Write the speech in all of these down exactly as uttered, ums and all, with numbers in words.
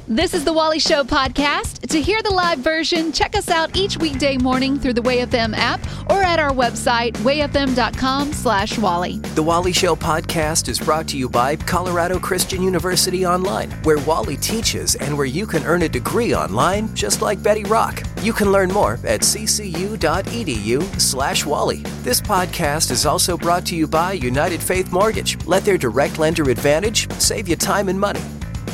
This is the Wally Show podcast. To hear the live version, check us out each weekday morning through the Way F M app or at our website, way f m dot com slash Wally. The Wally Show podcast is brought to you by Colorado Christian University Online, where Wally teaches and where you can earn a degree online, just like Betty Rock. You can learn more at c c u dot e d u slash Wally. This podcast is also brought to you by United Faith Mortgage. Let their direct lender advantage save you time and money.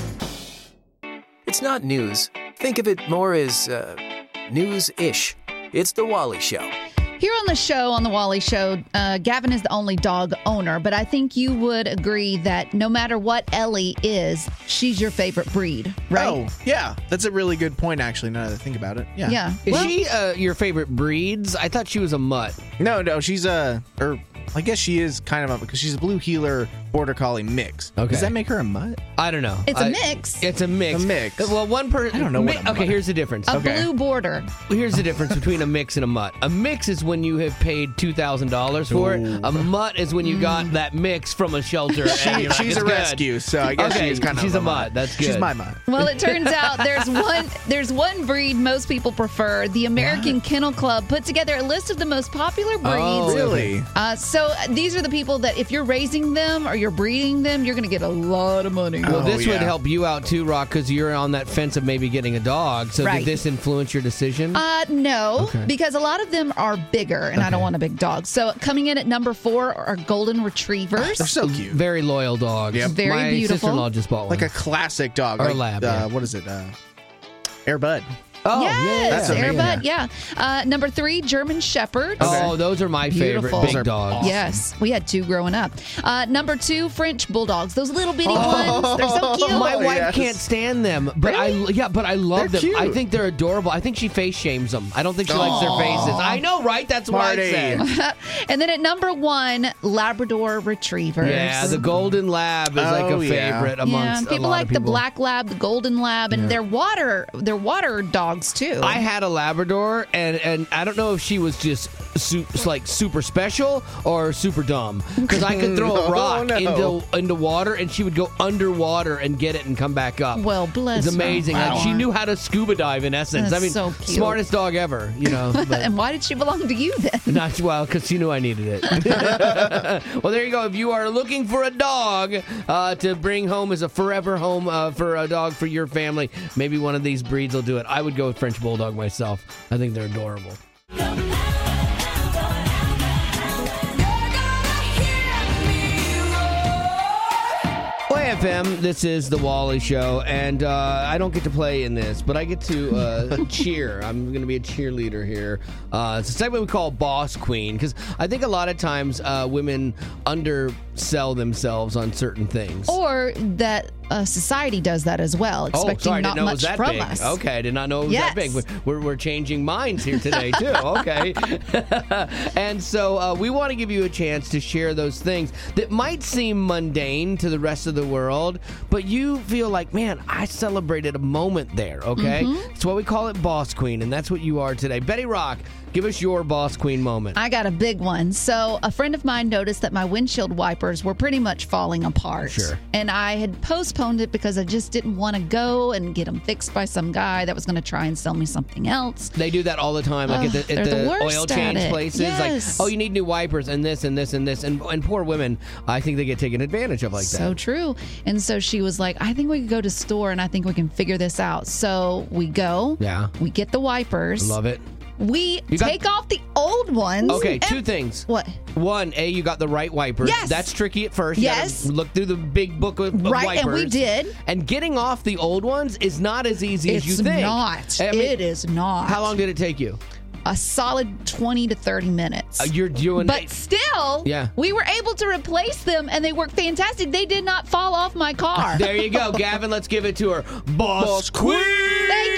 It's not news. Think of it more as uh, news-ish. It's The Wally Show. Here on the show, on the Wally Show, uh, Gavin is the only dog owner, but I think you would agree that no matter what Ellie is, she's your favorite breed, right? Oh, yeah. That's a really good point, actually, now that I think about it. Yeah. Yeah. Is Well, she uh, your favorite breeds? I thought she was a mutt. No, no, she's a, or I guess she is kind of a, because she's a blue heeler border collie mix. Okay. Does that make her a mutt? I don't know. It's a I- mix. It's a mix. A mix. Well, one person. I don't know what a Okay, mutt- here's the difference. a okay. blue border. Here's the difference between a mix and a mutt. A mix is when you have paid two thousand dollars for it. A mutt is when you got that mix from a shelter. She, and you're like, she's "It's a good." rescue, so I guess Okay, she's kind of she's a mutt. That's good. She's my mutt. Well, it turns out there's one there's one breed most people prefer. The American Kennel Club put together a list of the most popular breeds. Oh, Really? Uh, so uh, these are the people that if you're raising them or you're breeding them, you're going to get a lot of money. Well, Oh, this would yeah. help you out too, Rock, because you're on that fence of maybe getting a dog. So Right. did this influence your decision? Uh, no, Okay. because a lot of them are bigger, and I don't want a big dog. So coming in at number four are golden retrievers. They're so cute. Very loyal dogs. Yep. Very My beautiful. sister-in-law just bought one. Like a classic dog. Or like, lab, Uh, yeah. What is it? Uh, Air Bud. oh, yes, That's amazing. Airbud, yeah. Uh, number three, German Shepherds. Oh, those are my Beautiful. favorite Those big are dogs. awesome. Yes, we had two growing up. Uh, number two, French Bulldogs. Those little bitty Oh. ones. They're so cute. My wife yes. can't stand them, but I yeah, but I love They're them. I cute. think they're adorable. I think she face shames them. I don't think she likes their faces. I know, right? That's Marty. what I said. And then at number one, Labrador Retrievers. Yeah, the golden lab is like Oh, a yeah. favorite Yeah, amongst people a lot like of the people. black lab, the golden lab, and they're water, they're water dogs too. I had a Labrador, and and I don't know if she was just su- like super special or super dumb, because I could throw a No, rock no. into into water, and she would go underwater and get it and come back up. Well, bless It's amazing. her. Like, she knew how to scuba dive in essence. That's I mean, so cute. smartest dog ever. You know. But And why did she belong to you then? Not well, because she knew I needed it. Well, there you go. If you are looking for a dog uh, to bring home as a forever home uh, for a dog for your family, maybe one of these breeds will do it. I would go with French Bulldog myself. I think they're adorable. Play F M, this is the Wally Show, and uh, I don't get to play in this, but I get to uh, cheer. I'm going to be a cheerleader here. Uh, it's a segment we call Boss Queen, because I think a lot of times uh, women undersell themselves on certain things. Or that uh, society does that as well, Oh, expecting sorry, I not didn't know it much was that from big. us. Okay, I did not know it was Yes. that big. We're, we're, we're changing minds here today, too. Okay. And so uh, we want to give you a chance to share those things that might seem mundane to the rest of the world, but you feel like, man, I celebrated a moment there, okay? Mm-hmm. That's why we call it Boss Queen, and that's what you are today. Betty Rock, give us your Boss Queen moment. I got a big one. So a friend of mine noticed that my windshield wipers were pretty much falling apart. Sure. And I had postponed it because I just didn't want to go and get them fixed by some guy that was going to try and sell me something else. They do that all the time, like Ugh, at the, they're at the the worst oil at change it. places. Yes. Like, oh, you need new wipers and this and this and this. And, and poor women, I think they get taken advantage of like So that. true. And so she was like, I think we could go to store and I think we can figure this out. So we go. Yeah. We get the wipers. Love it. We You got- take off the old ones. Okay, and- two things. What? One, A, you got the right wipers. Yes. That's tricky at first. You Yes. gotta look through the big book of, of Right, wipers. and we did. And getting off the old ones is not as easy as It's you think. not. I mean, it is not. How long did it take you? A solid twenty to thirty minutes. Uh, you're doing but still, Yeah. we were able to replace them and they worked fantastic. They did not fall off my car. There you go, Gavin. Let's give it to her. Boss, Boss Queen! Thank you.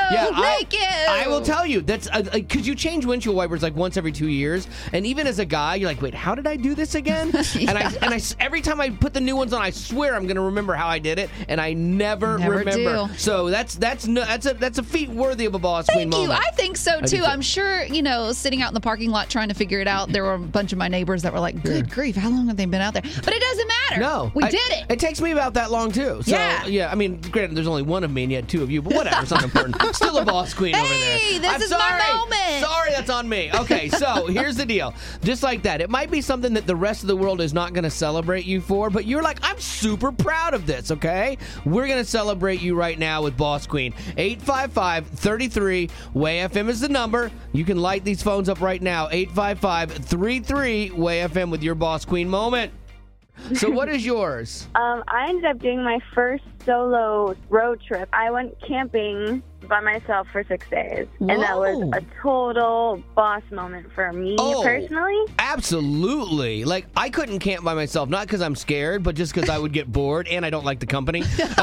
Yeah, Thank you. I will tell you that's because you change windshield wipers like once every two years, and even as a guy, you're like, wait, how did I do this again? Yeah. And I and I every time I put the new ones on, I swear I'm going to remember how I did it, and I never, Never remember. do. So that's that's no, that's a that's a feat worthy of a boss queen Thank you. moment. I think so do too. too. I'm sure, you know, sitting out in the parking lot trying to figure it out, there were a bunch of my neighbors that were like, good grief, how long have they been out there? But it doesn't matter. No, We I- did it. It takes me about that long too. So Yeah. yeah, I mean, granted, there's only one of me and yet two of you, but whatever, it's not important. Still a boss queen over there. Hey, this I'm is my sorry. moment. Sorry, that's on me. Okay, so here's the deal. Just like that, it might be something that the rest of the world is not going to celebrate you for, but you're like, I'm super proud of this. Okay, we're going to celebrate you right now with Boss Queen. eight five five, three three, W A Y F M is the number. You can light these phones up right now. eight five five, three three, W A Y F M with your Boss Queen moment. So what is yours? Um, I ended up doing my first solo road trip. I went camping by myself for six days. And that was Whoa. a total boss moment for me Oh. personally. Absolutely. Like, I couldn't camp by myself, not because I'm scared, but just because I would get bored and I don't like the company.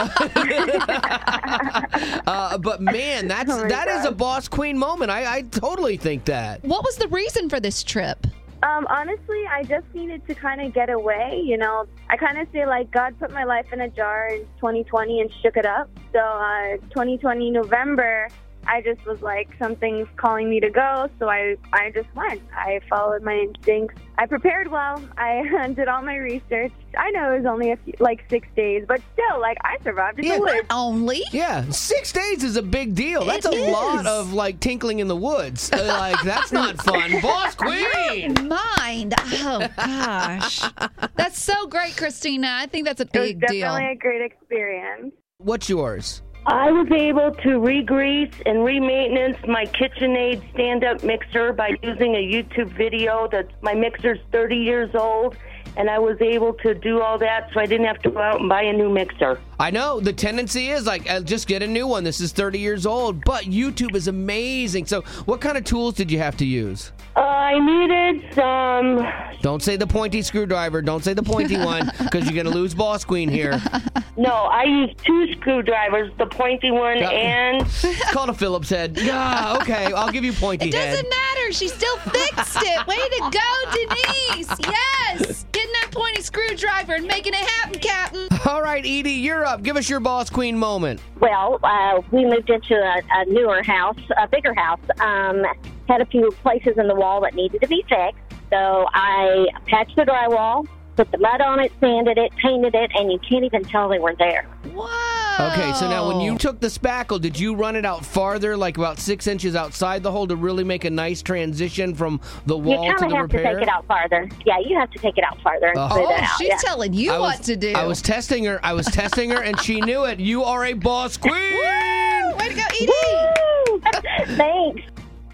uh, but man, that's Oh my that is a God. boss queen moment. I, I totally think that. What was the reason for this trip? Um, honestly, I just needed to kind of get away. You know, I kind of feel like God put my life in a jar in twenty twenty and shook it up. So uh, twenty twenty November, I just was like, something's calling me to go. So I, I just went. I followed my instincts. I prepared well. I did all my research. I know it was only a few, like six days, but still, like, I survived in Yeah. the woods. Only? Yeah, six days is a big deal. That's It a lot is. of, like, tinkling in the woods. Uh, like, that's not fun. Boss queen! Mind. Oh, gosh. That's so great, Christina. I think that's a It was big definitely deal. a great experience. What's yours? I was able to re-grease and re-maintenance my KitchenAid stand-up mixer by using a YouTube video. That my mixer's thirty years old, and I was able to do all that so I didn't have to go out and buy a new mixer. I know the tendency is like, uh, just get a new one. This is thirty years old, but YouTube is amazing. So what kind of tools did you have to use? Uh, I needed some... Don't say the pointy screwdriver. Don't say the pointy one because you're going to lose Boss Queen here. No, I used two screwdrivers, the pointy one Yeah. and... It's called a Phillips head. Yeah, okay. I'll give you pointy It head. doesn't matter. She still fixed it. Way to go, Denise. Yes. Getting that pointy screwdriver and making it happen, Captain. All right, Edie, you're up. Give us your Boss Queen moment. Well, uh, we moved into a, a newer house, a bigger house. Um, had a few places in the wall that needed to be fixed. So I patched the drywall, put the mud on it, sanded it, painted it, and you can't even tell they were there. Whoa. Okay, so now when you took the spackle, did you run it out farther, like about six inches outside the hole to really make a nice transition from the You wall kind to of the have repair? to take it out farther. Yeah, you have to take it out farther and Oh. smooth Oh, it out. she's yeah. telling you I was- what to do. I was testing her. I was testing her, and she knew it. You are a Boss Queen. Woo! Way to go, Edie. Woo! Thanks.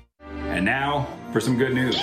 And now for some good news.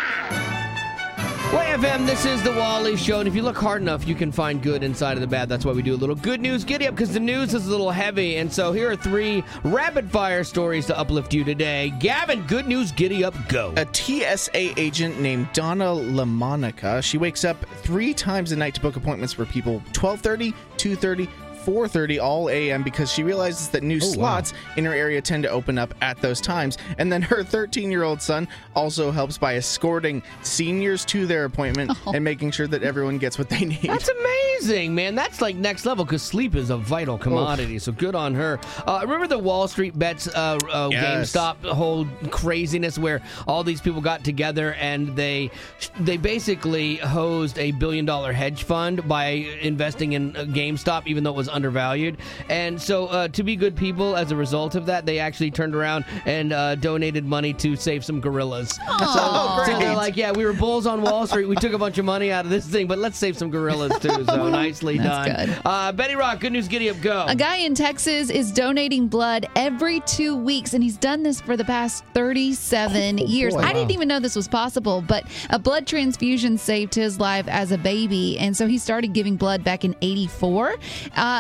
W A Y F M, this is the Wally Show, and if you look hard enough, you can find good inside of the bad. That's why we do a little good news giddy up, because the news is a little heavy. And so here are three rapid-fire stories to uplift you today. Gavin, good news giddy up, go. A T S A agent named Donna LaMonica, she wakes up three times a night to book appointments for people, twelve thirty, two thirty, four thirty all a m, because she realizes that new Oh, wow. slots in her area tend to open up at those times. And then her thirteen-year-old son also helps by escorting seniors to their appointment and making sure that everyone gets what they need. That's amazing, man. That's like next level, because sleep is a vital commodity, so good on her. Uh, remember the Wall Street Bets uh, uh, Yes. GameStop whole craziness where all these people got together and they they basically hosed a billion-dollar hedge fund by investing in uh, GameStop, even though it was undervalued. And so uh, to be good people, as a result of that, they actually turned around and uh, donated money to save some gorillas. Aw. So they're like, yeah, we were bulls on Wall Street. We took a bunch of money out of this thing, but let's save some gorillas too. So nicely That's done. good. Uh, Betty Rock, good news, giddy up, go. A guy in Texas is donating blood every two weeks, and he's done this for the past thirty-seven years. boy. I didn't Wow. even know this was possible, but a blood transfusion saved his life as a baby, and so he started giving blood back in eighty-four. Uh,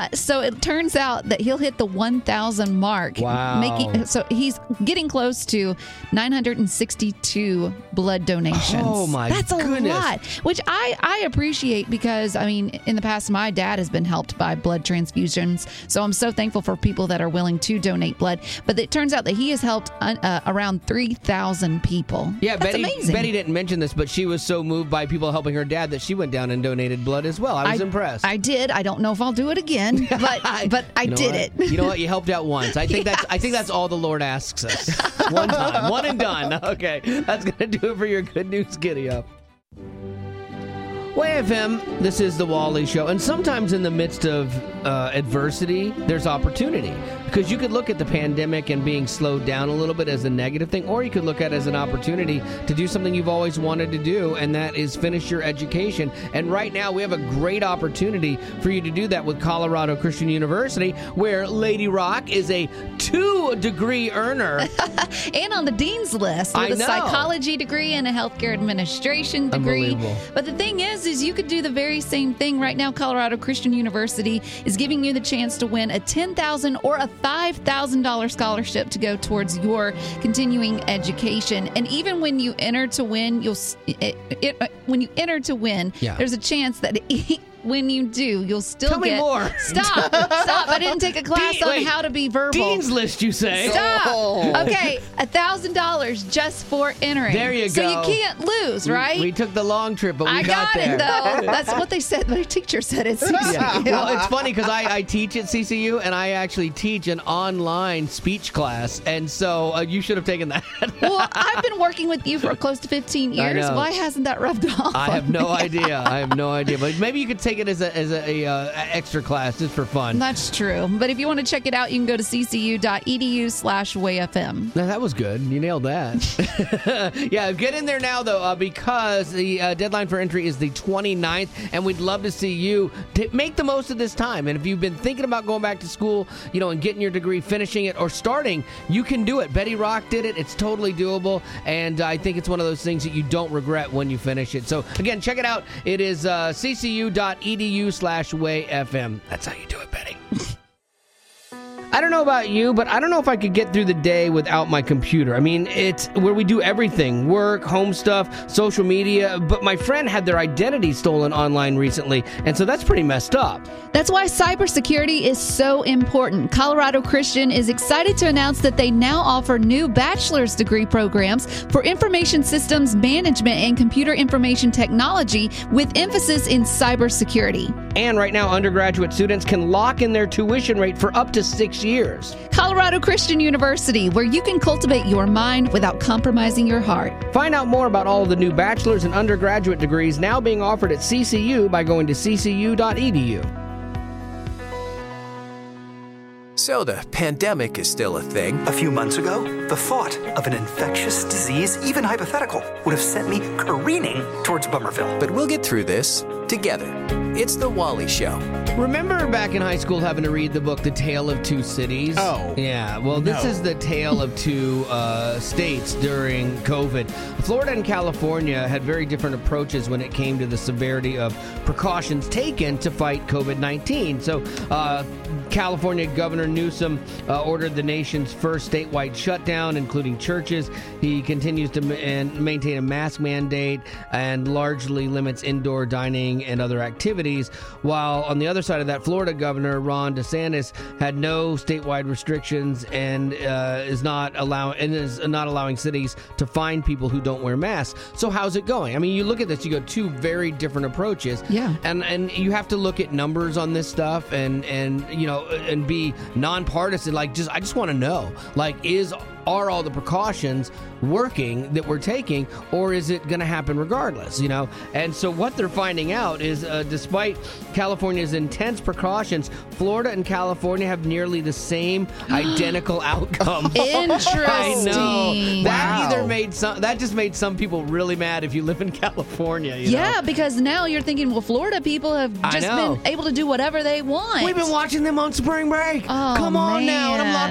so it turns out that he'll hit the one thousand mark. Wow. Making, so he's getting close to nine hundred sixty-two blood donations. Oh, my That's a goodness. lot, which I, I appreciate because, I mean, in the past, my dad has been helped by blood transfusions. So I'm so thankful for people that are willing to donate blood. But it turns out that he has helped uh, around three thousand people. Yeah, That's Betty, amazing. Betty didn't mention this, but she was so moved by people helping her dad that she went down and donated blood as well. I was I, impressed. I did. I don't know if I'll do it again, but but I You know did what? it. You know what? You helped out once. I think that's I think that's all the Lord asks us. One time, one and done. Okay, that's gonna do it for your good news giddy up. W A F M, this is the Wally Show, and sometimes in the midst of uh, adversity, there's opportunity. Because you could look at the pandemic and being slowed down a little bit as a negative thing, or you could look at it as an opportunity to do something you've always wanted to do, and that is finish your education. And right now, we have a great opportunity for you to do that with Colorado Christian University, where Lady Rock is a two-degree earner. And on the dean's list with I a know. psychology degree and a healthcare administration degree. Unbelievable. But the thing is, is you could do the very same thing. Right now, Colorado Christian University is giving you the chance to win a ten thousand dollars or a five thousand dollars scholarship to go towards your continuing education. And even when you enter to win, you'll it, it, when you enter to win, Yeah. there's a chance that it, when you do, you'll still Tell me get more. Stop, stop! I didn't take a class Dean- on wait. how to be verbal. Dean's List, you say? Stop. Okay, a thousand dollars just for entering. There you so go. So you can't lose, right? We took the long trip, but we I got, got there. it though. That's what they said. My teacher said it. Yeah. Well, it's funny because I, I teach at C C U, and I actually teach an online speech class, and so uh, you should have taken that. Well, I've been working with you for close to fifteen I years. know. Why hasn't that rubbed off? I on have no me? idea. I have no idea. But maybe you could take it as a as a, a uh, extra class just for fun. That's true. But if you want to check it out, you can go to ccu.edu slash WayFM. Now, that was good. You nailed that. Yeah, get in there now, though, uh, because the uh, deadline for entry is the twenty-ninth, and we'd love to see you t- make the most of this time. And if you've been thinking about going back to school, you know, and getting your degree, finishing it, or starting, you can do it. Betty Rock did it. It's totally doable, and I think it's one of those things that you don't regret when you finish it. So, again, check it out. It is uh, ccu.edu slash WayFM. That's how you do it, Betty. I don't know about you, but I don't know if I could get through the day without my computer. I mean, it's where we do everything, work, home stuff, social media, but my friend had their identity stolen online recently, and so that's pretty messed up. That's why cybersecurity is so important. Colorado Christian is excited to announce that they now offer new bachelor's degree programs for information systems management and computer information technology with emphasis in cybersecurity. And right now, undergraduate students can lock in their tuition rate for up to six years. Colorado Christian University, where you can cultivate your mind without compromising your heart. Find out more about all of the new bachelor's and undergraduate degrees now being offered at C C U by going to c c u dot e d u. So the pandemic is still a thing. A few months ago, the thought of an infectious disease, even hypothetical, would have sent me careening towards Bummerville. But we'll get through this together. It's The Wally Show. Remember back in high school having to read the book The Tale of Two Cities? Oh. Yeah, well, this No. is the tale of two uh, states during COVID. Florida and California had very different approaches when it came to the severity of precautions taken to fight COVID nineteen. So, uh, California Governor Newsom uh, ordered the nation's first statewide shutdown, including churches. He continues to ma- maintain a mask mandate and largely limits indoor dining and other activities, while on the other side of that, Florida Governor Ron DeSantis had no statewide restrictions and uh, is not allowing and is not allowing cities to fine people who don't wear masks. So how's it going? I mean, you look at this, you go two very different approaches. Yeah. And and you have to look at numbers on this stuff and and you know and be nonpartisan. Like, just I just want to know, like, is are all the precautions working that we're taking, or is it going to happen regardless, you know? And so what they're finding out is uh, despite California's intense precautions, Florida and California have nearly the same identical outcome. Interesting. I know. That Wow. either made some, that just made some people really mad if you live in California, you Yeah, know? because now you're thinking, well, Florida people have I just know. been able to do whatever they want. We've been watching them on spring break. Oh, Come on now. And I'm man.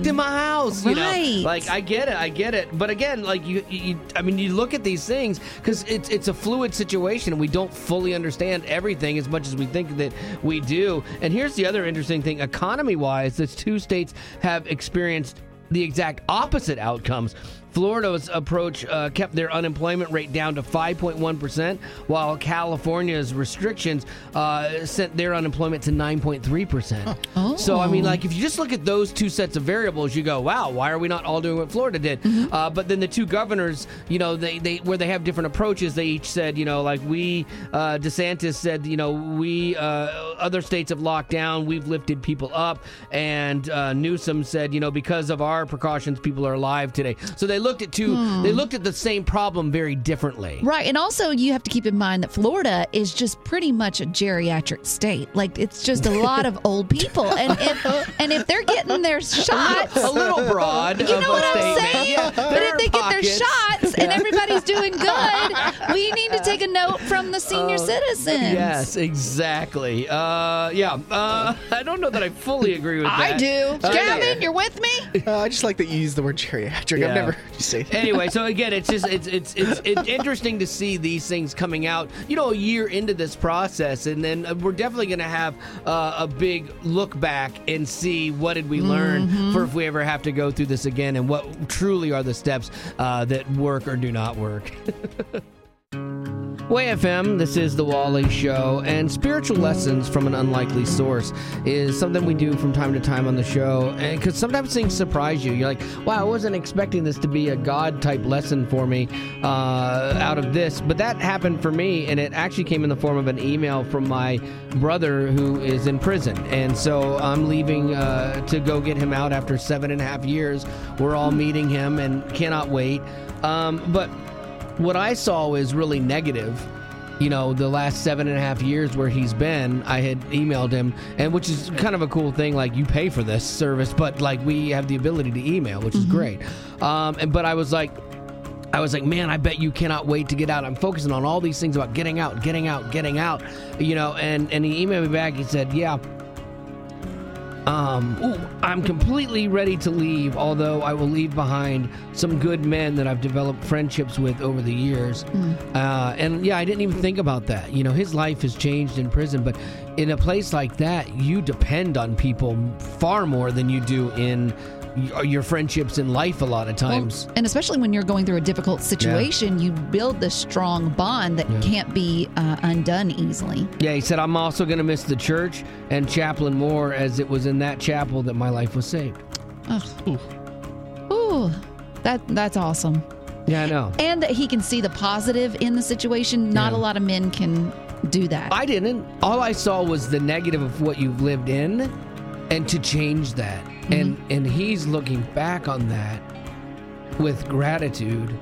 locked in my house. You Right. know, like I get it, I get it. But again, like you, you I mean, you look at these things because it's it's a fluid situation, and we don't fully understand everything as much as we think that we do. And here's the other interesting thing: economy-wise, these two states have experienced the exact opposite outcomes. Florida's approach uh, kept their unemployment rate down to five point one percent, while California's restrictions uh, sent their unemployment to nine point three percent. Oh. So, I mean, like, if you just look at those two sets of variables, you go, wow, why are we not all doing what Florida did? Mm-hmm. Uh, but then the two governors, you know, they, they where they have different approaches, they each said, you know, like we, uh, DeSantis said, you know, we, uh, other states have locked down, we've lifted people up, and uh, Newsom said, you know, because of our precautions, people are alive today. So they looked at two, Hmm. they looked at the same problem very differently. Right. And also, you have to keep in mind that Florida is just pretty much a geriatric state. Like, it's just a lot of old people. And if, and if they're getting their shots. A little broad. You know of what a I'm statement. saying? Yeah, But there if are they get their pockets. shots and Yeah. everybody's doing good, we need to take a note from the senior Uh, citizens. Yes, exactly. Uh, yeah, uh, I don't know that I fully agree with that. I do. Uh, Gavin, you're with me? Uh, I just like that you use the word geriatric. Yeah. I've never heard you say that. Anyway, so again, it's just it's it's it's, it's interesting to see these things coming out, you know, a year into this process, and then we're definitely going to have uh, a big look back and see what did we learn Mm-hmm. for if we ever have to go through this again, and what truly are the steps uh, that work or do not work. W A F M, this is The Wally Show, and spiritual lessons from an unlikely source is something we do from time to time on the show, and because sometimes things surprise you. You're like, wow, I wasn't expecting this to be a God-type lesson for me uh, out of this, but that happened for me, and it actually came in the form of an email from my brother who is in prison, and so I'm leaving uh, to go get him out after seven and a half years. We're all meeting him and cannot wait, um, but what I saw was really negative. You know, the last seven and a half years where he's been, I had emailed him, and which is kind of a cool thing. Like, you pay for this service, but like we have the ability to email, which is great. Um, and but I was like, I was like, man, I bet you cannot wait to get out. I'm focusing on all these things about getting out, getting out, getting out. You know, and and he emailed me back. He said, yeah. Um, ooh, I'm completely ready to leave, although I will leave behind some good men that I've developed friendships with over the years. Mm. Uh, and yeah, I didn't even think about that. You know, his life has changed in prison, but in a place like that, you depend on people far more than you do in your friendships in life a lot of times. Well, and especially when you're going through a difficult situation, yeah. you build this strong bond that yeah. can't be uh, undone easily. Yeah, he said, I'm also going to miss the church and Chaplain Moore, as it was in that chapel that my life was saved. Ugh. Ooh. Ooh, that, that's awesome. Yeah, I know. And that he can see the positive in the situation. Not yeah. a lot of men can do that. I didn't. All I saw was the negative of what you've lived in, and to change that. Mm-hmm. And and he's looking back on that with gratitude.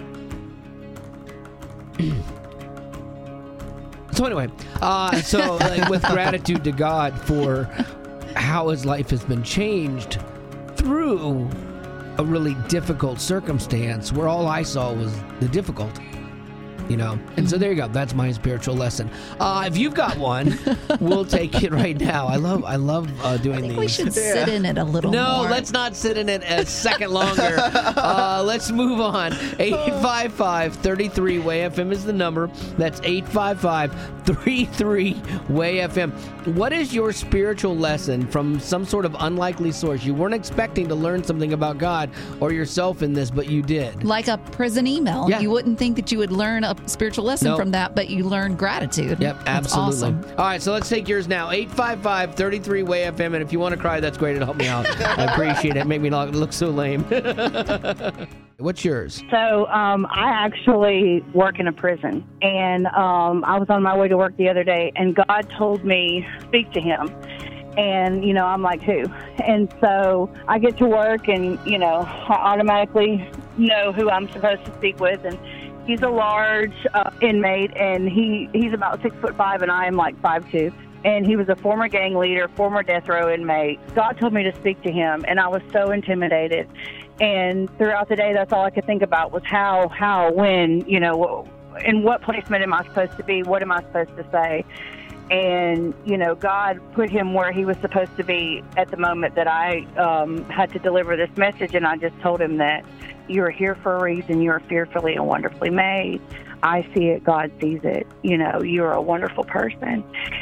So anyway, uh, so like, with gratitude to God for how his life has been changed through a really difficult circumstance where all I saw was the difficulty. You know, and so there you go. That's my spiritual lesson. Uh, if you've got one, we'll take it right now. I love, I love uh, doing I think these. We should yeah. sit in it a little no, more. No, let's not sit in it a second longer. uh, let's move on. eight five five, three three, W A F M is the number. That's eight five five, three three, W A F M. What is your spiritual lesson from some sort of unlikely source? You weren't expecting to learn something about God or yourself in this, but you did. Like a prison email. Yeah. You wouldn't think that you would learn a spiritual lesson nope. from that, but you learned gratitude. Yep, that's absolutely. Awesome. All right, so let's take yours now. eight five five, three three, W A F M. And if you want to cry, that's great. It'll help me out. I appreciate it. Make me not look so lame. What's yours? So um, I actually work in a prison, and um, I was on my way to work the other day, and God told me, speak to him. And, you know, I'm like, who? And so I get to work, and, you know, I automatically know who I'm supposed to speak with. And he's a large uh, inmate, and he, he's about six foot five, and I am like five two. And he was a former gang leader, former death row inmate. God told me to speak to him, and I was so intimidated. And throughout the day, that's all I could think about was how, how, when, you know, in what placement am I supposed to be? What am I supposed to say? And, you know, God put him where he was supposed to be at the moment that I um, had to deliver this message. And I just told him that you're here for a reason. You're fearfully and wonderfully made. I see it. God sees it. You know, you're a wonderful person.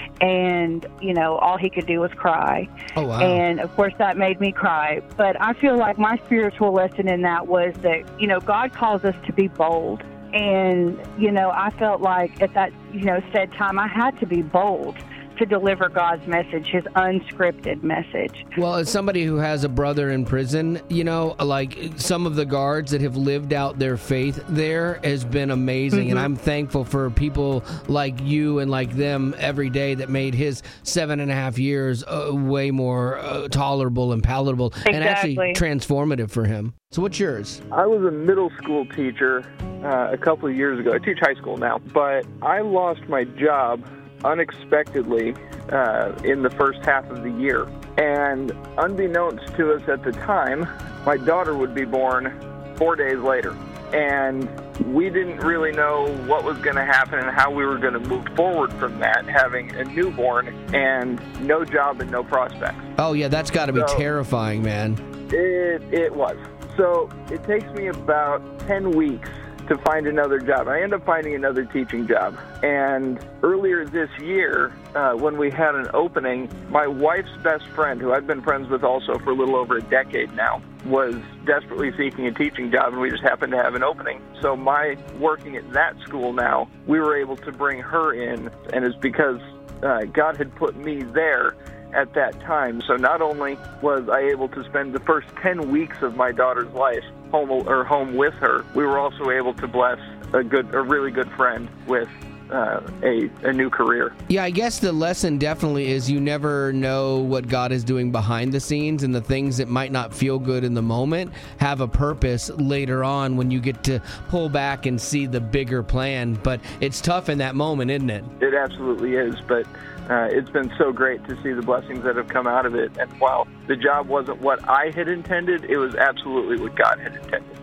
And, you know, all he could do was cry. Oh, wow. And, of course, that made me cry. But I feel like my spiritual lesson in that was that, you know, God calls us to be bold. And, you know, I felt like at that, you know, said time, I had to be bold to deliver God's message, his unscripted message. Well, as somebody who has a brother in prison, you know, like some of the guards that have lived out their faith there has been amazing. Mm-hmm. And I'm thankful for people like you and like them every day that made his seven and a half years uh, way more uh, tolerable and palatable exactly. and actually transformative for him. So what's yours? I was a middle school teacher uh, a couple of years ago. I teach high school now, but I lost my job unexpectedly uh, in the first half of the year. And unbeknownst to us at the time, my daughter would be born four days later. And we didn't really know what was going to happen and how we were going to move forward from that, having a newborn and no job and no prospects. Oh, yeah, that's got to be so, terrifying, man. It, it was. So it takes me about ten weeks to find another job. I end up finding another teaching job. And earlier this year, uh, when we had an opening, my wife's best friend, who I've been friends with also for a little over a decade now, was desperately seeking a teaching job, and we just happened to have an opening. So my working at that school now, we were able to bring her in, and it's because uh, God had put me there at that time. So not only was I able to spend the first ten weeks of my daughter's life home or home with her, we were also able to bless a good, a really good friend with uh, a a new career. Yeah, I guess the lesson definitely is you never know what God is doing behind the scenes, and the things that might not feel good in the moment have a purpose later on when you get to pull back and see the bigger plan. But it's tough in that moment, isn't it? It absolutely is, but Uh, it's been so great to see the blessings that have come out of it. And while the job wasn't what I had intended, it was absolutely what God had intended.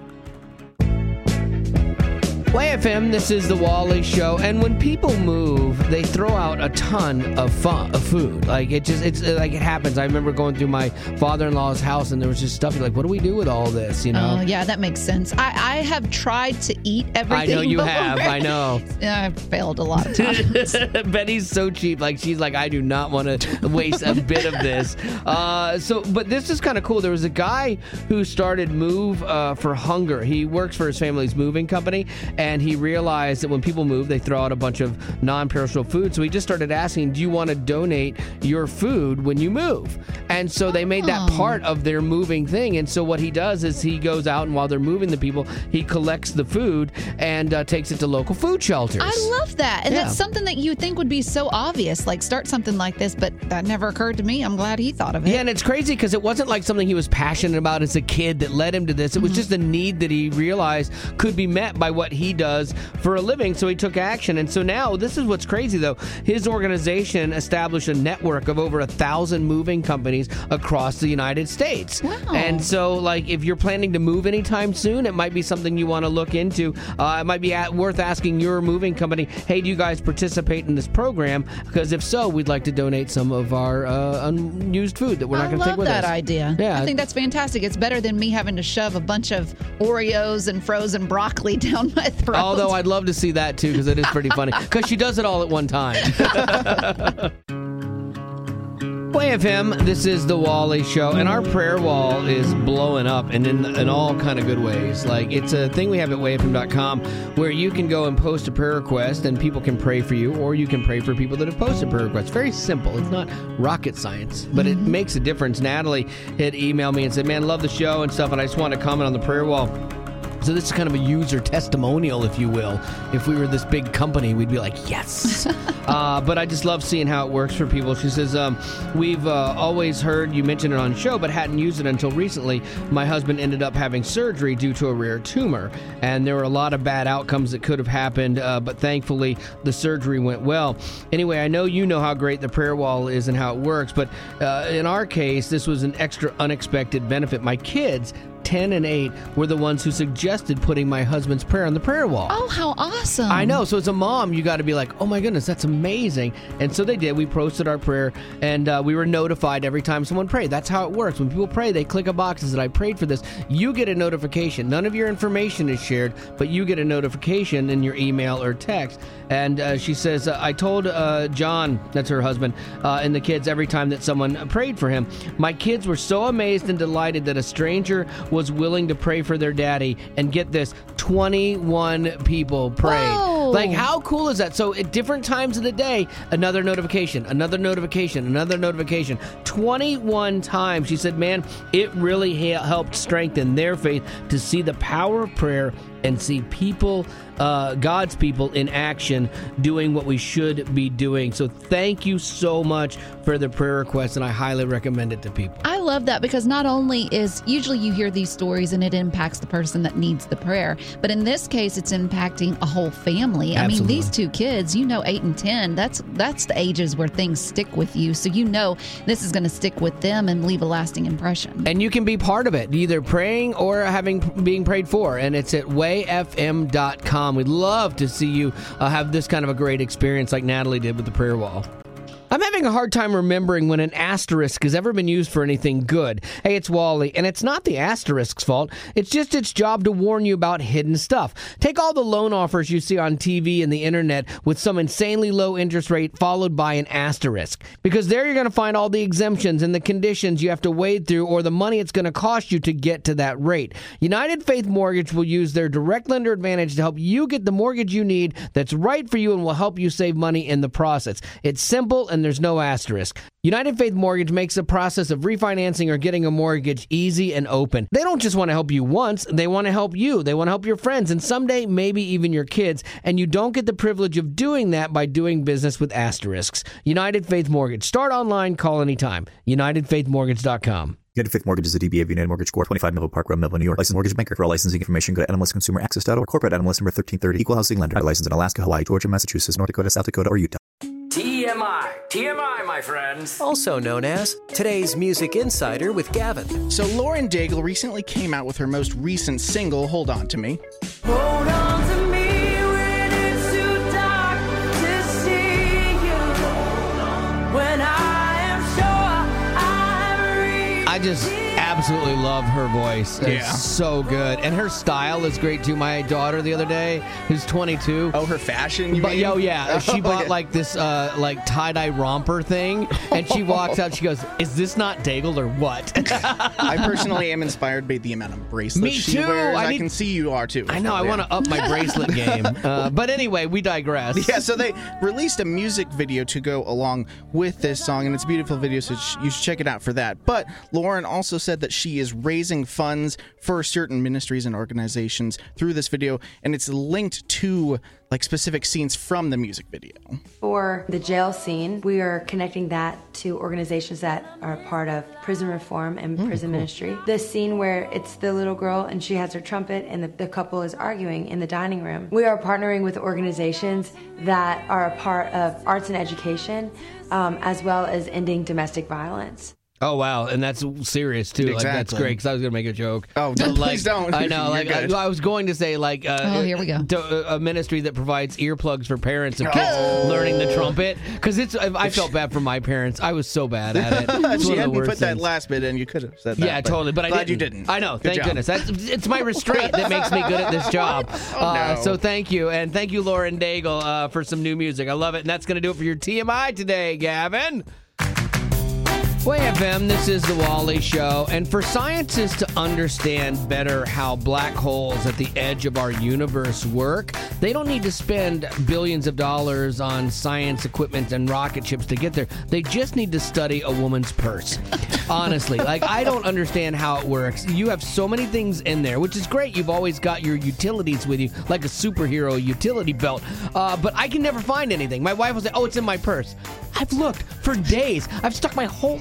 Y F M, this is the Wally Show, and when people move, they throw out a ton of fun, of food. Like it just, it's like it happens. I remember going through my father-in-law's house, and there was just stuff like, "What do we do with all this?" You know? Oh, yeah, that makes sense. I, I have tried to eat everything. I know you before. have. I know. I've failed a lot of times. Betty's so cheap. Like she's like, I do not want to waste a bit of this. Uh, so, but this is kind of cool. There was a guy who started Move uh, for Hunger. He works for his family's moving company. And he realized that when people move, they throw out a bunch of non-perishable food. So he just started asking, do you want to donate your food when you move? And so they made that part of their moving thing. And so what he does is he goes out, and while they're moving the people, he collects the food and uh, takes it to local food shelters. I love that. And Yeah. that's something that you think would be so obvious, like start something like this, but that never occurred to me. I'm glad he thought of it. Yeah, and it's crazy because it wasn't like something he was passionate about as a kid that led him to this. It was just a need that he realized could be met by what he does for a living, so he took action. And so now, this is what's crazy though, his organization established a network of over a thousand moving companies across the United States. Wow. And so, like, if you're planning to move anytime soon, it might be something you want to look into. Uh, it might be at, worth asking your moving company, hey, do you guys participate in this program? Because if so, we'd like to donate some of our uh, unused food that we're not going to take with us. I love that idea. Yeah. I think that's fantastic. It's better than me having to shove a bunch of Oreos and frozen broccoli down my throat. Although I'd love to see that too, because it is pretty funny. Because she does it all at one time. Y F M, this is the Wally Show, and our prayer wall is blowing up, and in, in all kind of good ways. Like, it's a thing we have at Y F M dot com where you can go and post a prayer request, and people can pray for you, or you can pray for people that have posted prayer requests. Very simple. It's not rocket science, but it makes a difference. Natalie had emailed me and said, man, love the show and stuff, and I just want to comment on the prayer wall. So this is kind of a user testimonial, if you will. If we were this big company, we'd be like, yes. uh, but I just love seeing how it works for people. She says, um, we've uh, always heard you mention it on the show, but hadn't used it until recently. My husband ended up having surgery due to a rare tumor. And there were a lot of bad outcomes that could have happened, uh, but thankfully the surgery went well. Anyway, I know you know how great the prayer wall is and how it works, but uh, in our case, this was an extra unexpected benefit. My kids ten and eight were the ones who suggested putting my husband's prayer on the prayer wall. Oh, how awesome. I know. So as a mom, you got to be like, oh my goodness, that's amazing. And so they did. We posted our prayer, and uh, we were notified every time someone prayed. That's how it works. When people pray, they click a box that says, I prayed for this. You get a notification. None of your information is shared, but you get a notification in your email or text. And uh, she says, uh, I told uh, John, that's her husband, uh, and the kids every time that someone prayed for him. My kids were so amazed and delighted that a stranger was willing to pray for their daddy. And get this, twenty-one people prayed. Whoa. Like, how cool is that? So at different times of the day, another notification, another notification, another notification. twenty-one times. She said, man, it really ha- helped strengthen their faith to see the power of prayer and see people, uh, God's people in action doing what we should be doing. So thank you so much for the prayer request, and I highly recommend it to people. I love that because not only is, usually you hear these stories and it impacts the person that needs the prayer, but in this case, it's impacting a whole family. I Absolutely. mean, these two kids, you know, eight and ten, that's that's the ages where things stick with you. So you know this is going to stick with them and leave a lasting impression. And you can be part of it, either praying or having being prayed for, and it's at way f m dot com. We'd love to see you uh, have this kind of a great experience like Natalie did with the prayer wall. I'm having a hard time remembering when an asterisk has ever been used for anything good. Hey, it's Wally, and it's not the asterisk's fault. It's just its job to warn you about hidden stuff. Take all the loan offers you see on T V and the internet with some insanely low interest rate followed by an asterisk. Because there you're going to find all the exemptions and the conditions you have to wade through or the money it's going to cost you to get to that rate. United Faith Mortgage will use their direct lender advantage to help you get the mortgage you need that's right for you and will help you save money in the process. It's simple and there's no asterisk. United Faith Mortgage makes the process of refinancing or getting a mortgage easy and open. They don't just want to help you once, they want to help you. They want to help your friends and someday maybe even your kids. And you don't get the privilege of doing that by doing business with asterisks. United Faith Mortgage. Start online, call anytime. United Faith Mortgage dot com. United Faith Mortgage is a D B A of United Mortgage Corp. twenty-five Melville Park Road, Melville, New York. Licensed mortgage banker. For all licensing information, go to N M L S Consumer Access dot org. Corporate N M L S number thirteen thirty. Equal housing lender. Licensed in Alaska, Hawaii, Georgia, Massachusetts, North Dakota, South Dakota, or Utah. T M I. T M I, my friends. Also known as today's Music Insider with Gavin. So Lauren Daigle recently came out with her most recent single, Hold On To Me. Hold on to me when it's too dark to see you. When I am sure I'm real. I just absolutely love her voice. It's Yeah. so good. And her style is great, too. My daughter the other day, who's twenty-two. Oh, her fashion, you But, mean? yo, yeah. She Oh, bought, okay. like, this, uh, like, tie-dye romper thing, and she walks out, she goes, is this not Daigle or what? I personally am inspired by the amount of bracelets Me she too. wears. I I, need- can see you are, too. I know, I Yeah. want to up my bracelet game. Uh, but anyway, we digress. Yeah, so they released a music video to go along with this song, and it's a beautiful video, so sh- you should check it out for that. But Lauren also said that she is raising funds for certain ministries and organizations through this video, and it's linked to like specific scenes from the music video. For the jail scene, we are connecting that to organizations that are part of prison reform and Mm, prison cool. ministry. This scene where it's the little girl and she has her trumpet and the, the couple is arguing in the dining room. We are partnering with organizations that are a part of arts and education, um, as well as ending domestic violence. Oh, wow. And that's serious, too. Like, that's Exactly. great, because I was going to make a joke. Oh, don't- Like, please don't. I know. You're Like, I, good. I was going to say, like, uh, Oh, here we go. to- a ministry that provides earplugs for parents of kids Oh. learning the trumpet. Because it's, I I felt bad for my parents. I was so bad at it. It's She one of the hadn't worst put that things. last bit in. You could have said that. Yeah, but totally. But I glad didn't. you didn't. I know. Good Thank job. goodness. That's, it's my restraint that makes me good at this job. uh, no. So thank you. And thank you, Lauren Daigle, uh, for some new music. I love it. And that's going to do it for your T M I today, Gavin. Way F M, this is The Wally Show, and for scientists to understand better how black holes at the edge of our universe work, they don't need to spend billions of dollars on science equipment and rocket ships to get there. They just need to study a woman's purse. Honestly, like, I don't understand how it works. You have so many things in there, which is great. You've always got your utilities with you, like a superhero utility belt, uh, but I can never find anything. My wife will say, oh, it's in my purse. I've looked for days. I've stuck my whole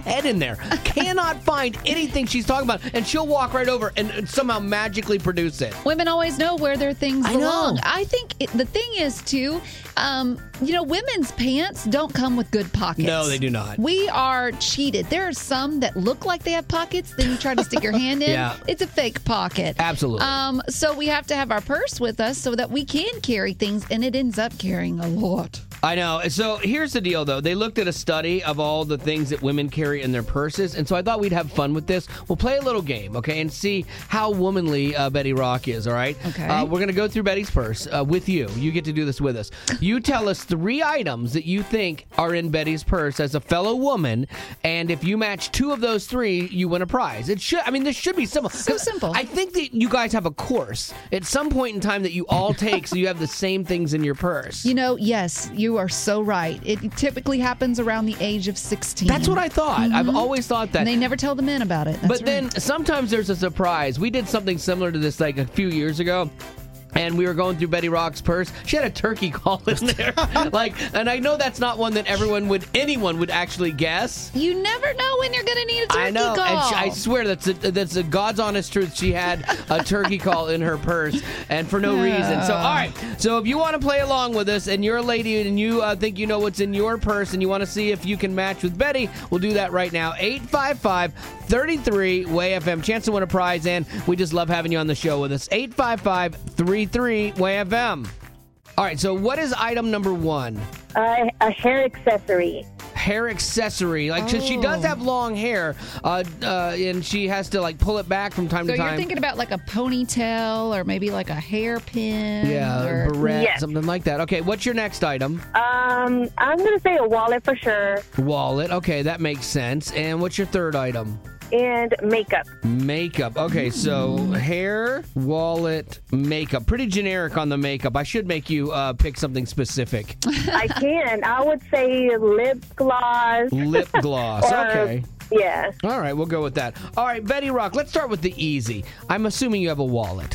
head in there. Cannot find anything she's talking about, and she'll walk right over and, and somehow magically produce it. Women always know where their things I belong. know. I think it, the thing is, too, um, you know, women's pants don't come with good pockets. No, they do not. We are cheated. There are some that look like they have pockets, then you try to stick your hand in. Yeah. It's a fake pocket. Absolutely. Um, so we have to have our purse with us so that we can carry things, and it ends up carrying a lot. I know. So here's the deal, though. They looked at a study of all the things that women carry in their purses, and so I thought we'd have fun with this. We'll play a little game, okay, and see how womanly uh, Betty Rock is, all right? Okay. Uh, we're going to go through Betty's purse uh, with you. You get to do this with us. You tell us three items that you think are in Betty's purse as a fellow woman, and if you match two of those three, you win a prize. It should, I mean, this should be simple. So simple. I think that you guys have a course at some point in time that you all take so you have the same things in your purse. You know, yes, you are so right. It typically happens around the age of sixteen. That's what I thought. Mhm. I've always thought that. And they never tell the men about it. That's But then right. sometimes there's a surprise. We did something similar to this like a few years ago. And we were going through Betty Rock's purse. She had a turkey call in there. like, and I know that's not one that everyone would, anyone would actually guess. You never know when you're going to need a turkey I know, call. and she, I swear that's a, that's a God's honest truth. She had a turkey call in her purse, and for no reason. So, all right. So, if you want to play along with us, and you're a lady, and you uh, think you know what's in your purse, and you want to see if you can match with Betty, we'll do that right now. eight five five, three three, W A Y F M. Chance to win a prize, and we just love having you on the show with us. eight five five, three three, W A Y F M. All right. So, what is item number one? Uh, a hair accessory. Hair accessory, like 'cause she does Oh. have long hair, uh, uh, and she has to like pull it back from time So to time. you're thinking about like a ponytail or maybe like a hairpin? yeah, or... a beret, Yes. something like that. Okay, what's your next item? Um, I'm going to say a wallet for sure. Wallet. Okay, that makes sense. And what's your third item? And makeup. Makeup. Okay, so hair, wallet, makeup. Pretty generic on the makeup. I should make you uh, pick something specific. I can. I would say lip gloss. Lip gloss. Or- Okay. Yeah. All right, we'll go with that. All right, Betty Rock, let's start with the easy. I'm assuming you have a wallet.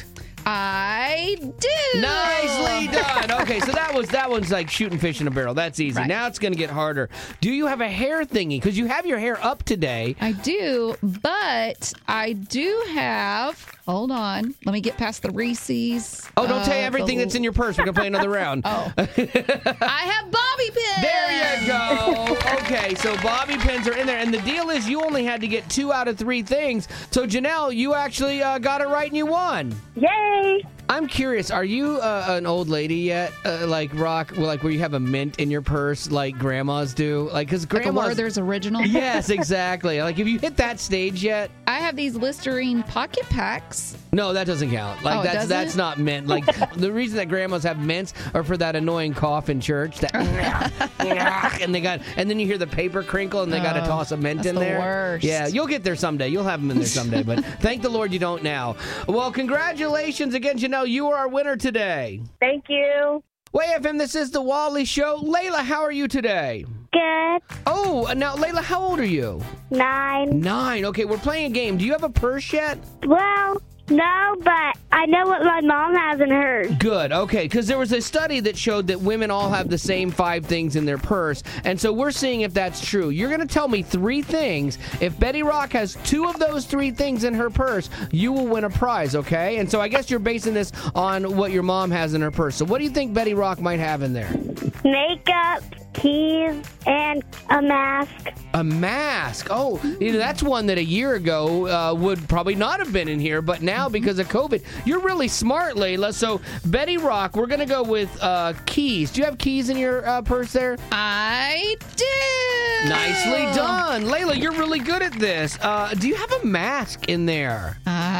I do. Nicely done. Okay, so that was that one's like shooting fish in a barrel. That's easy. Right. Now it's going to get harder. Do you have a hair thingy? Because you have your hair up today. I do, but I do have. Hold on. Let me get past the Reese's. Oh, don't uh, tell you everything the- that's in your purse. We're going to play another round. Oh. I have bobby pins. There you go. Okay, so bobby pins are in there. And the deal is you only had to get two out of three things. So, Janelle, you actually uh, got it right and you won. Yay! I'm curious, are you uh, an old lady yet? Uh, like Rock, well, like where you have a mint in your purse like grandmas do? Like, because Like a grandmas... Werther's original. Yes, exactly. Like, have you hit that stage yet? I have these Listerine pocket packs. No, that doesn't count. Like Oh, it that's doesn't? that's not mint. Like the reason that grandmas have mints are for that annoying cough in church. That and they got and then you hear the paper crinkle and they got to Oh, toss a mint that's in the there. worst. Yeah, you'll get there someday. You'll have them in there someday. But thank the Lord you don't now. Well, congratulations again, Janelle. You are our winner today. Thank you. W A Y F M, this is the Wally Show. Layla, how are you today? Good. Oh, now Layla, how old are you? Nine. Nine. Okay, we're playing a game. Do you have a purse yet? Well, no, but I know what my mom has in hers. Good. Okay, because there was a study that showed that women all have the same five things in their purse, and so we're seeing if that's true. You're going to tell me three things. If Betty Rock has two of those three things in her purse, you will win a prize, okay? And so I guess you're basing this on what your mom has in her purse. So what do you think Betty Rock might have in there? Makeup, keys, and a mask. A mask. Oh, you know, that's one that a year ago uh, would probably not have been in here, but now because of COVID, you're really smart, Layla. So, Betty Rock, we're going to go with uh, keys. Do you have keys in your uh, purse there? I do. Nicely done. Layla, you're really good at this. Uh, do you have a mask in there?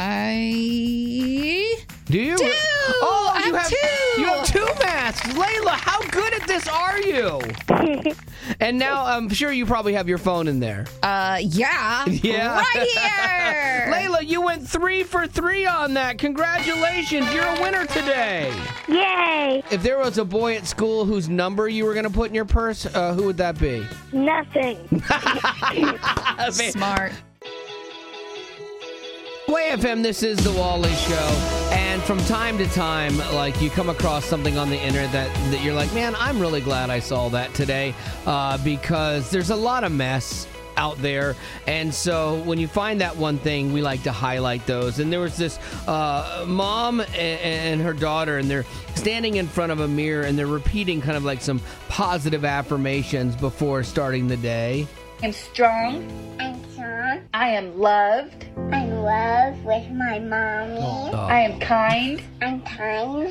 I Do you? do. Oh, I you have have two. You have two masks. Layla, how good at this are you? And now I'm sure you probably have your phone in there. Uh, yeah. Yeah. Right here. Layla, you went three for three on that. Congratulations. You're a winner today. Yay! If there was a boy at school whose number you were going to put in your purse, uh, who would that be? Nothing. Smart. W A Y F M, this is the Wally Show, and from time to time, like, you come across something on the internet that, that you're like, man, I'm really glad I saw that today, uh, because there's a lot of mess out there. And so when you find that one thing, we like to highlight those. And there was this uh, mom and, and her daughter, and they're standing in front of a mirror, and they're repeating kind of like some positive affirmations before starting the day. I'm strong. I'm strong. I am loved. I'm loved with my mommy. Oh. I am kind. I'm kind.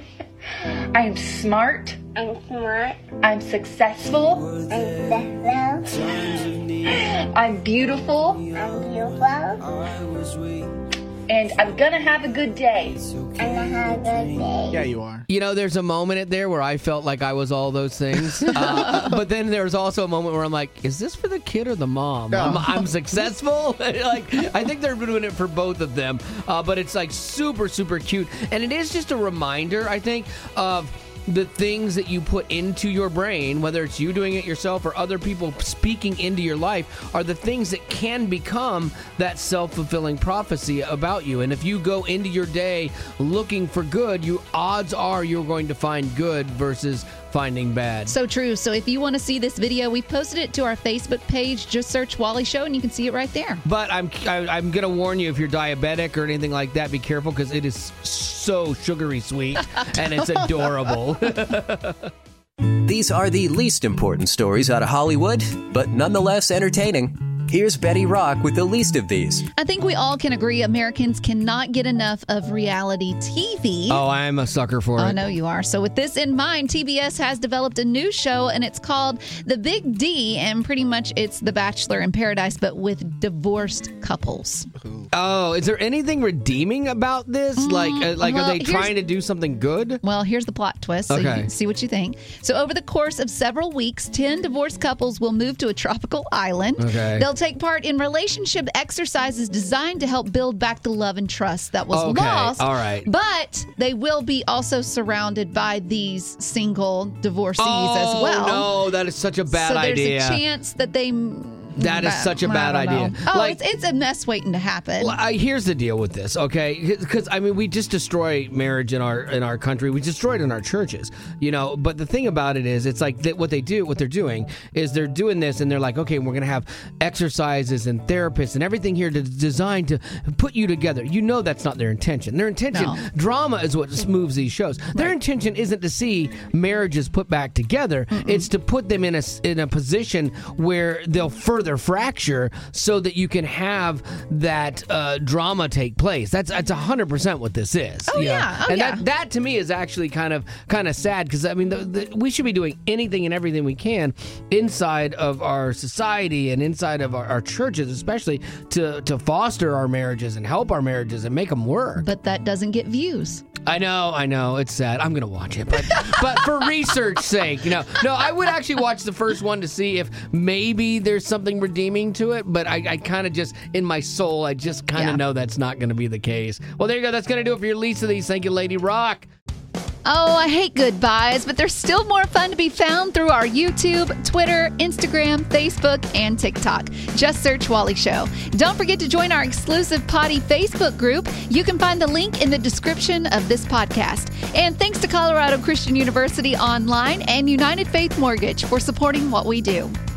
I am smart. I'm smart. I'm successful. I'm successful. I'm beautiful. I'm beautiful. And I'm gonna have a good day. I'm gonna have a good day. Yeah, you are. You know, there's a moment in there where I felt like I was all those things. Uh, but then there was also a moment where I'm like, is this for the kid or the mom? No. I'm, I'm successful. Like, I think they're doing it for both of them. Uh, but it's like super, super cute. And it is just a reminder, I think, of the things that you put into your brain, whether it's you doing it yourself or other people speaking into your life, are the things that can become that self-fulfilling prophecy about you. And if you go into your day looking for good, you odds are you're going to find good versus finding bad. So true. So if you want to see this video, we've posted it to our Facebook page. Just search Wally Show and you can see it right there. But I'm I, I'm going to warn you, if you're diabetic or anything like that, be careful, because it is so sugary sweet and it's adorable. These are the least important stories out of Hollywood, but nonetheless entertaining. Here's Betty Rock with the least of these. I think we all can agree Americans cannot get enough of reality T V. Oh, I'm a sucker for it. I know you are. So with this in mind, T B S has developed a new show, and it's called The Big D, and pretty much it's The Bachelor in Paradise, but with divorced couples. Oh, is there anything redeeming about this? Mm, like, uh, like, well, are they here's- trying to do something good? Well, here's the plot twist, so Okay. you can see what you think. So over the course of several weeks, ten divorced couples will move to a tropical island. Okay. They'll take part in relationship exercises designed to help build back the love and trust that was Okay, lost. all right. But they will be also surrounded by these single divorcees Oh, as well. no, that is such a bad so there's idea. a chance that they... That is such a I bad don't know. idea. Oh, Like- it's, it's a mess waiting to happen. Well, I, here's the deal with this, okay? Because I mean, we just destroy marriage in our in our country. We destroy it in our churches, you know. But the thing about it is, it's like that what they do, what they're doing is they're doing this, and they're like, okay, we're gonna have exercises and therapists and everything here to designed to put you together. You know, that's not their intention. Their intention, No. drama, is what moves these shows. Their intention isn't to see marriages put back together. It's to put them in a s- in a position where they'll further fracture, so that you can have that uh, drama take place. That's that's one hundred percent what this is. Oh, you know? yeah. Oh, and yeah. that that to me is actually kind of kind of sad, because I mean the, the, we should be doing anything and everything we can inside of our society and inside of our, our churches, especially to to foster our marriages and help our marriages and make them work. But that doesn't get views. I know, I know, it's sad. I'm gonna watch it, but but for research sake, you know, no, I would actually watch the first one to see if maybe there's something redeeming to it. But I, I kind of just, in my soul, I just kind of Yeah. know that's not going to be the case. Well, there you go. That's going to do it for your least of these. Thank you, Lady Rock. Oh, I hate goodbyes, but there's still more fun to be found through our YouTube, Twitter, Instagram, Facebook, and TikTok. Just search Wally Show. Don't forget to join our exclusive Potty Facebook group. You can find the link in the description of this podcast. And thanks to Colorado Christian University Online and United Faith Mortgage for supporting what we do.